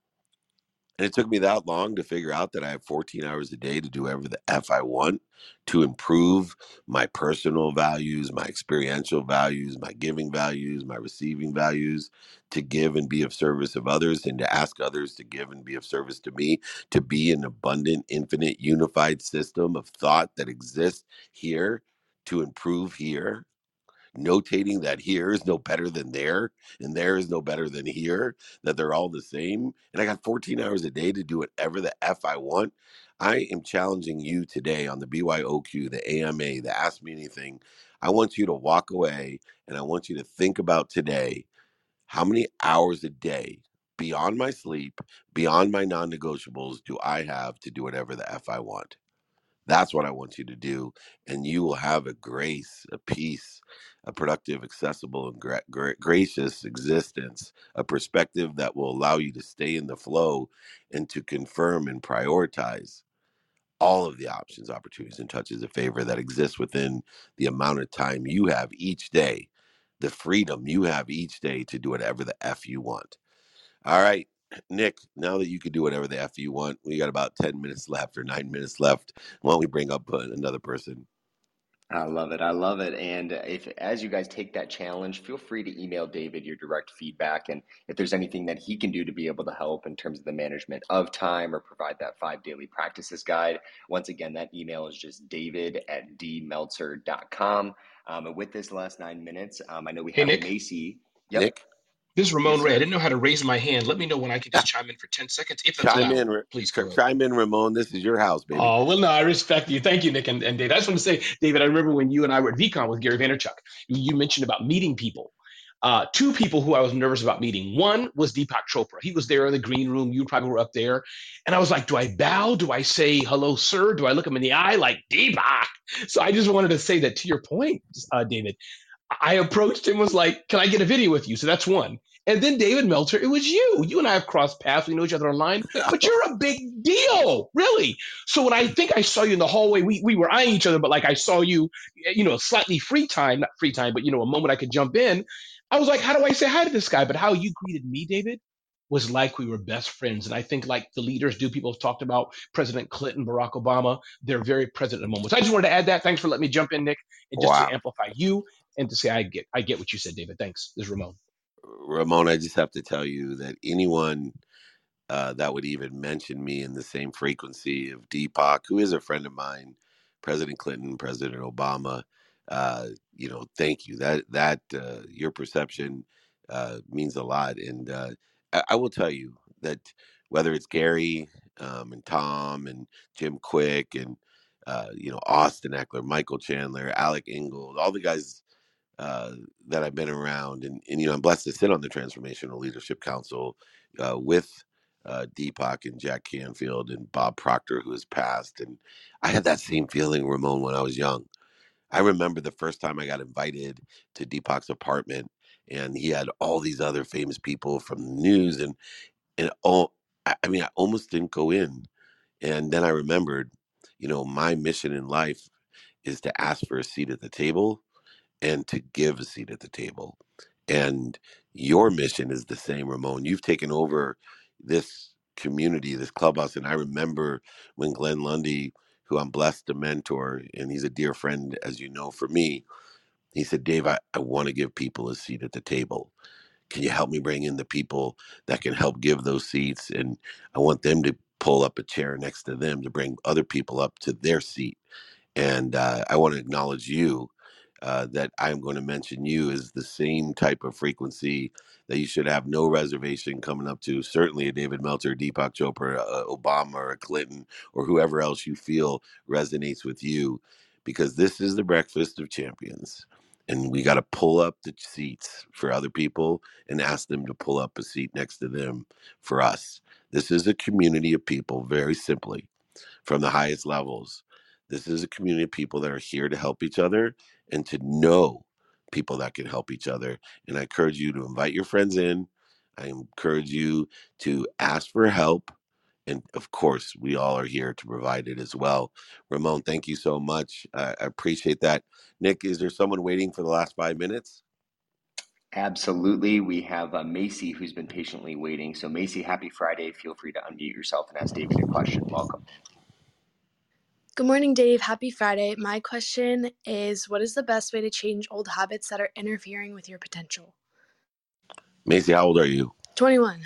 And it took me that long to figure out that I have fourteen hours a day to do whatever the F I want to improve my personal values, my experiential values, my giving values, my receiving values, to give and be of service of others, and to ask others to give and be of service to me, to be an abundant, infinite, unified system of thought that exists here to improve here, notating that here is no better than there and there is no better than here, that they're all the same. And I got fourteen hours a day to do whatever the F I want. I am challenging you today on the B Y O Q, the A M A, the Ask Me Anything. I want you to walk away and I want you to think about today, how many hours a day beyond my sleep, beyond my non negotiables, do I have to do whatever the F I want? That's what I want you to do. And you will have a grace, a peace, a productive, accessible, and gra- gra- gracious existence, a perspective that will allow you to stay in the flow and to confirm and prioritize all of the options, opportunities, and touches of favor that exist within the amount of time you have each day, the freedom you have each day to do whatever the F you want. All right, Nick, now that you can do whatever the F you want, we got about ten minutes left or nine minutes left. Why don't we bring up uh, another person? I love it. I love it. And if, as you guys take that challenge, feel free to email David your direct feedback. And if there's anything that he can do to be able to help in terms of the management of time or provide that five daily practices guide, once again, that email is just david at d meltzer dot com. Um, and with this last nine minutes, um, I know we Hey, have Nick. Macy. Yep. Nick? This is Ramon Yes, Ray. I sir. didn't know how to raise my hand. Let me know when I can just chime in for ten seconds, if that's Chime allowed. in. Please Ch- go ahead. chime in, Ramon. This is your house, baby. Oh, well, no, I respect you. Thank you, Nick and, and David. I just want to say, David, I remember when you and I were at VCon with Gary Vaynerchuk, you mentioned about meeting people. Uh, two people who I was nervous about meeting. One was Deepak Chopra. He was there in the green room. You probably were up there. And I was like, do I bow? Do I say, hello, sir? Do I look him in the eye like Deepak? So I just wanted to say that to your point, uh, David. I approached him, was like, can I get a video with you? So that's one. And then David Meltzer, it was you. You and I have crossed paths. We know each other online, but you're a big deal, really. So when I think I saw you in the hallway, we, we were eyeing each other, but like I saw you, you know, slightly free time, not free time, but, you know, a moment I could jump in. I was like, how do I say hi to this guy? But how you greeted me, David, was like we were best friends. And I think like the leaders do, people have talked about President Clinton, Barack Obama, they're very present in moments. I just wanted to add that. Thanks for letting me jump in, Nick, and just to Wow. amplify you and to say I get I get what you said, David. Thanks. This is Ramon. Ramon, I just have to tell you that anyone uh, that would even mention me in the same frequency of Deepak, who is a friend of mine, President Clinton, President Obama, uh, you know, thank you. That that uh, your perception uh, means a lot, and uh, I, I will tell you that whether it's Gary um, and Tom and Jim Quick and uh, you know Austin Eckler, Michael Chandler, Alec Ingold, all the guys uh, that I've been around, and, and you know I'm blessed to sit on the Transformational Leadership Council uh, with uh, Deepak and Jack Canfield and Bob Proctor, who has passed, and I had that same feeling, Ramon, when I was young. I remember the first time I got invited to Deepak's apartment, and he had all these other famous people from the news, and and all. I I mean, I almost didn't go in, and then I remembered, you know, my mission in life is to ask for a seat at the table and to give a seat at the table. And your mission is the same, Ramon. You've taken over this community, this clubhouse. And I remember when Glenn Lundy, who I'm blessed to mentor, and he's a dear friend, as you know, for me, he said, Dave, I, I want to give people a seat at the table. Can you help me bring in the people that can help give those seats? And I want them to pull up a chair next to them to bring other people up to their seat. And uh, I want to acknowledge you uh, that I'm going to mention you as the same type of frequency that you should have no reservation coming up to. Certainly a David Meltzer, Deepak Chopra, uh, Obama, or a Clinton, or whoever else you feel resonates with you, because this is the Breakfast of Champions. And we got to pull up the seats for other people and ask them to pull up a seat next to them for us. This is a community of people, very simply, from the highest levels. This is a community of people that are here to help each other and to know people that can help each other. And I encourage you to invite your friends in. I encourage you to ask for help. And of course, we all are here to provide it as well. Ramon, thank you so much. I appreciate that. Nick, is there someone waiting for the last five minutes? Absolutely. We have uh, Macy, who's been patiently waiting. So Macy, happy Friday. Feel free to unmute yourself and ask David a question. Welcome. Good morning, Dave. Happy Friday. My question is, what is the best way to change old habits that are interfering with your potential? Macy, how old are you? twenty-one.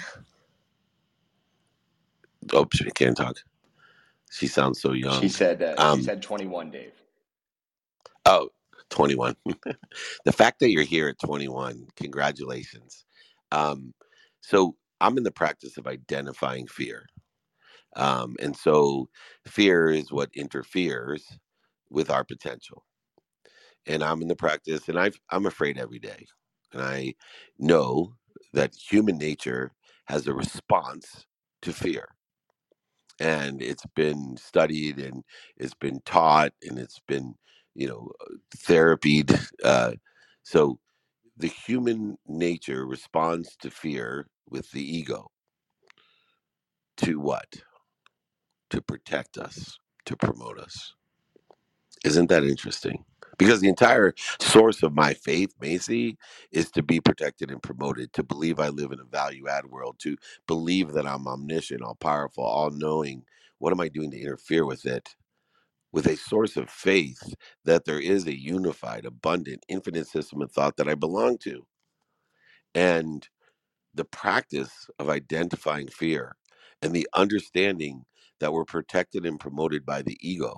Oh, she can't talk. She sounds so young. She said uh, um, she said twenty-one, Dave. Oh, twenty-one. The fact that you're here at twenty-one, congratulations. Um, so I'm in the practice of identifying fear. Um, and so fear is what interferes with our potential. And I'm in the practice, and I've, I'm afraid every day. And I know that human nature has a response to fear. And it's been studied, and it's been taught, and it's been, you know, therapied. Uh, so the human nature responds to fear with the ego. To what? To protect us, to promote us. Isn't that interesting? Because the entire source of my faith, Macy, is to be protected and promoted, to believe I live in a value-add world, to believe that I'm omniscient, all-powerful, all-knowing. What am I doing to interfere with it? With a source of faith that there is a unified, abundant, infinite system of thought that I belong to. And the practice of identifying fear and the understanding that we're protected and promoted by the ego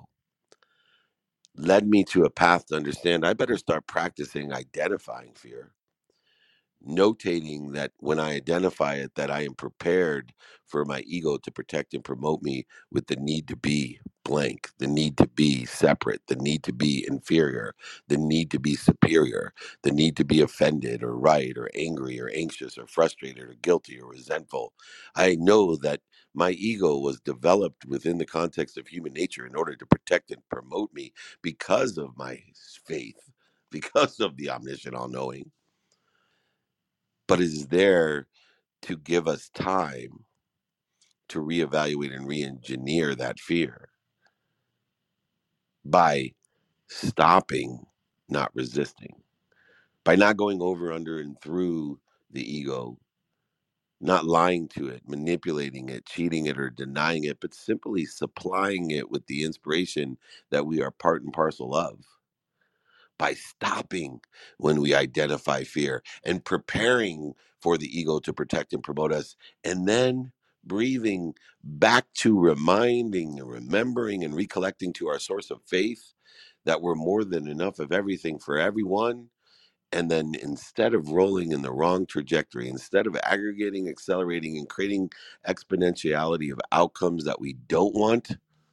led me to a path to understand I better start practicing identifying fear, notating that when I identify it, that I am prepared for my ego to protect and promote me with the need to be blank, the need to be separate, the need to be inferior, the need to be superior, the need to be offended or right or angry or anxious or frustrated or guilty or resentful. I know that my ego was developed within the context of human nature in order to protect and promote me because of my faith, because of the omniscient all knowing, but it is there to give us time to reevaluate and re-engineer that fear by stopping, not resisting, by not going over, under, and through the ego, not lying to it, manipulating it, cheating it, or denying it, but simply supplying it with the inspiration that we are part and parcel of. By stopping when we identify fear and preparing for the ego to protect and promote us, and then breathing back to reminding and remembering and recollecting to our source of faith that we're more than enough of everything for everyone. And then instead of rolling in the wrong trajectory, instead of aggregating, accelerating, and creating exponentiality of outcomes that we don't want,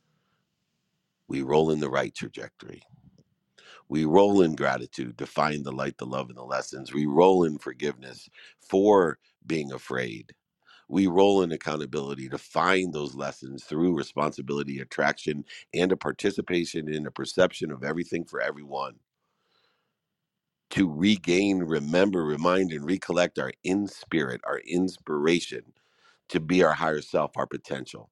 we roll in the right trajectory. We roll in gratitude to find the light, the love, and the lessons. We roll in forgiveness for being afraid. We roll in accountability to find those lessons through responsibility, attraction, and a participation in a perception of everything for everyone. To regain, remember, remind, and recollect our in spirit, our inspiration to be our higher self, our potential.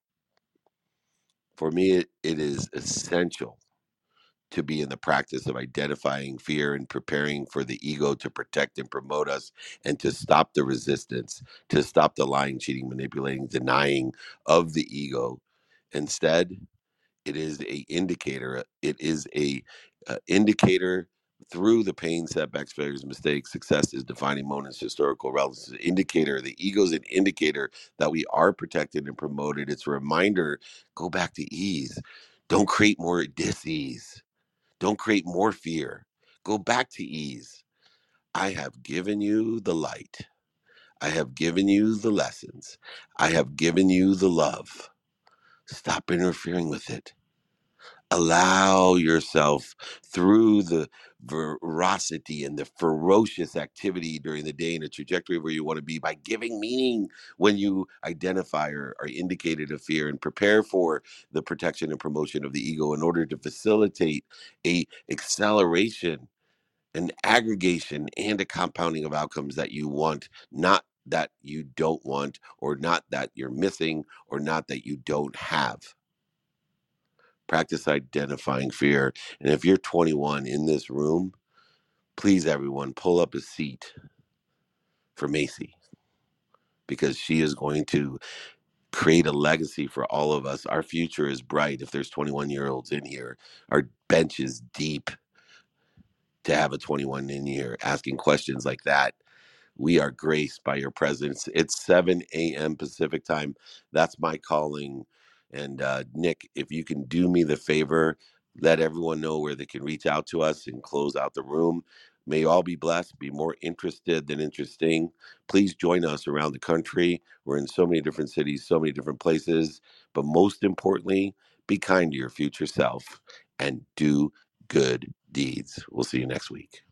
For me, it, it is essential to be in the practice of identifying fear and preparing for the ego to protect and promote us, and to stop the resistance, to stop the lying, cheating, manipulating, denying of the ego. Instead, it is a indicator. It is a uh, indicator through the pain, setbacks, failures, mistakes, successes, defining moments, historical relevance. An indicator. The ego is an indicator that we are protected and promoted. It's a reminder. Go back to ease. Don't create more dis-ease. Don't create more fear. Go back to ease. I have given you the light. I have given you the lessons. I have given you the love. Stop interfering with it. Allow yourself through the veracity and the ferocious activity during the day in a trajectory where you want to be, by giving meaning when you identify or are indicated of fear, and prepare for the protection and promotion of the ego in order to facilitate a acceleration, an aggregation, and a compounding of outcomes that you want, not that you don't want, or not that you're missing, or not that you don't have. Practice identifying fear. And if you're twenty-one in this room, please, everyone, pull up a seat for Macy, because she is going to create a legacy for all of us. Our future is bright. If there's twenty-one year olds in here, our bench is deep to have a twenty-one in here asking questions like that. We are graced by your presence. It's seven a.m. Pacific time. That's my calling. And uh, Nick, if you can do me the favor, let everyone know where they can reach out to us and close out the room. May you all be blessed, be more interested than interesting. Please join us around the country. We're in so many different cities, so many different places. But most importantly, be kind to your future self and do good deeds. We'll see you next week.